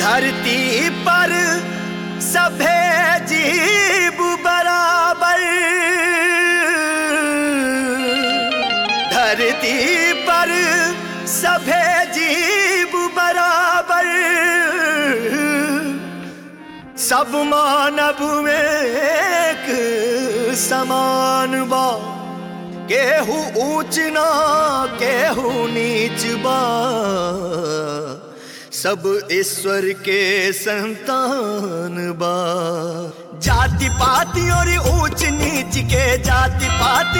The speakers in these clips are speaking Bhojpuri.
धरती पर सभे जीव बराबर, धरती पर सभे जीव बराबर, सब मानव में एक समान बा, केहू ऊंच ना केहू नीच बा, सब ईश्वर के संतान बा। जाति पाति और ऊंच नीच के जाति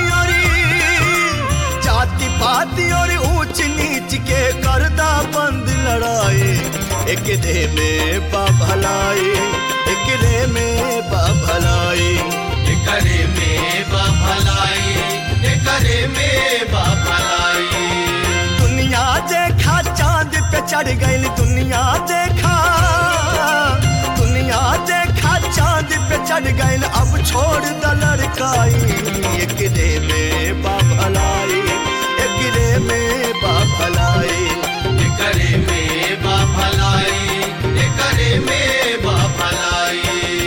पाति और ऊंच नीच के करदा बंद लड़ाई, एक दे में बा भलाई, एक दे में बा भलाई, एक रे में बा भलाई, एक रे में बा भलाई। दुनिया देखा चांद पे चढ़ गई, दुनिया देखा चांद पे चढ़ गई, अब छोड़ द लड़काई, एक रे में बा भलाई, एक रे में बा भलाई, एक रे में बा भलाई, एक रे में बा भलाई।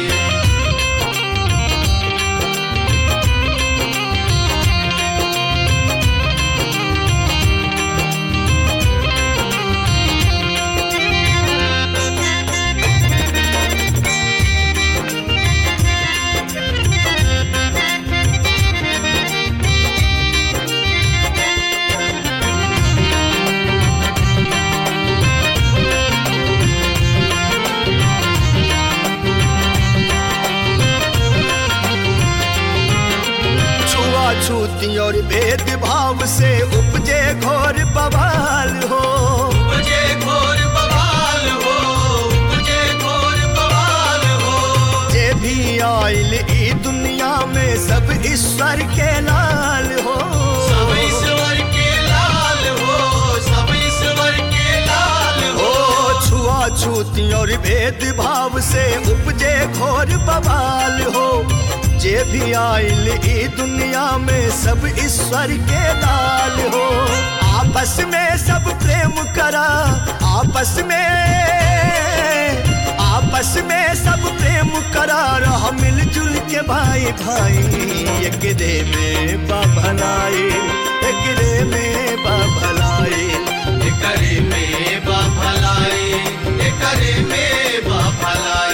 छूती और भेदभाव से उपजे घोर बवाल हो, उपजे घोर बवाल हो, उपजे घोर बवाल हो। जे भी आइल ई दुनिया में सब ईश्वर के लाल हो, सब ईश्वर के लाल हो, सब ईश्वर के लाल हो। छुआछूती और भेदभाव से उपजे घोर बवाल हो, जे भी आइल ई दुनिया में सब ईश्वर के लाल हो। आपस में सब प्रेम करा, आपस में सब प्रेम करा, रह मिलजुल के भाई भाई, एक रे में बा भलाई, एक रे में बा भलाई, एक रे में बा भलाई, एक रे में बा भलाई।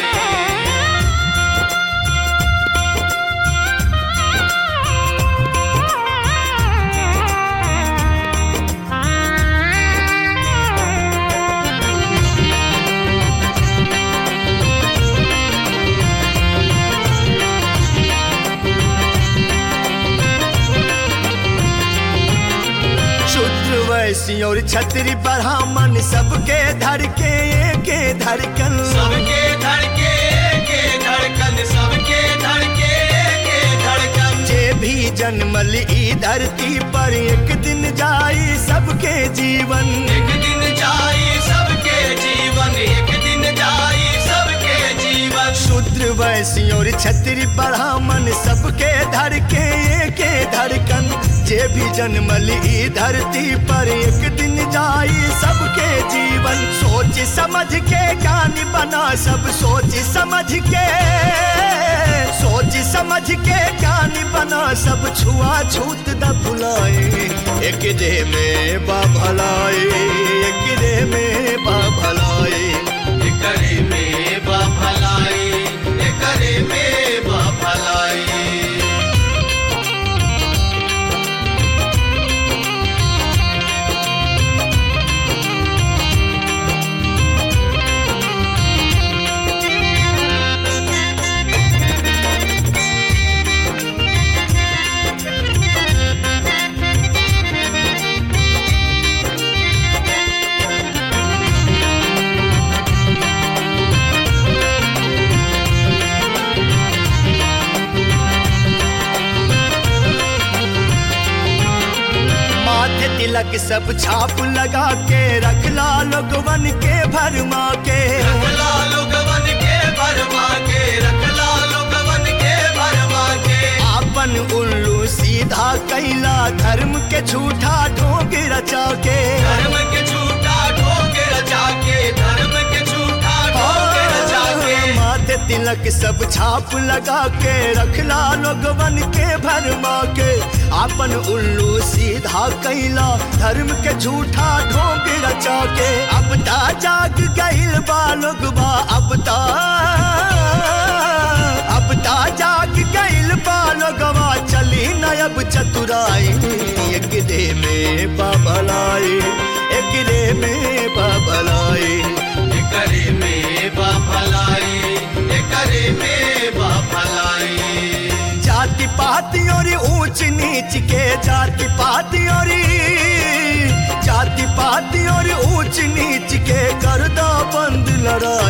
वैसी और छतरी ब्राह्मण सबके धड़के के धड़कन, सबके धड़के के धड़कन, सबके धड़के के धड़कन। जे भी जन्मल ई धरती पर एक दिन जाई सबके जीवन, एक दिन जाई सबके जीवन, एक दिन जाई सबके जीवन। शूद्र वैसी और छतरी ब्राह्मण सबके धड़के के धड़कन, जे भी जन्मल ई धरती पर एक दिन जाई सबके जीवन। सोच समझ के ज्ञानी बना सब, सोच समझ के ज्ञानी बना सब, छुआछूत न भुलाए, एक रे में बा भलाई, एक रे में बा भलाई, एक रे में बा भलाई, एक रे में बा भलाई। तिलक सब छाप लगा के रखला लोगवन के भरमा के, रखला लोगवन के भरमा के, रखला लोगवन के भरमा के। आपन उल्लू सीधा कैला, धर्म के झूठा ढोंग रचा के, धर्म के झूठा ढोंग रचा के, धर्म के झूठा तिलक सब छाप लगा के रखला लोगवन के भरमा के आपन उल्लू सीधा कैला धर्म के झूठा ढोंग रचा के अब ता जाग गइल बा लोगवा अब ता जाग गइल बा लोगवा चली न अब चतुराई एकरे में बाबलाई एकरे में बाबलाई एकरे में बाबलाई एकरे में बाबलाई जाति पाति और ऊंच नीच के जाति पाति और ऊंच नीच के कर दो बंद लड़ाई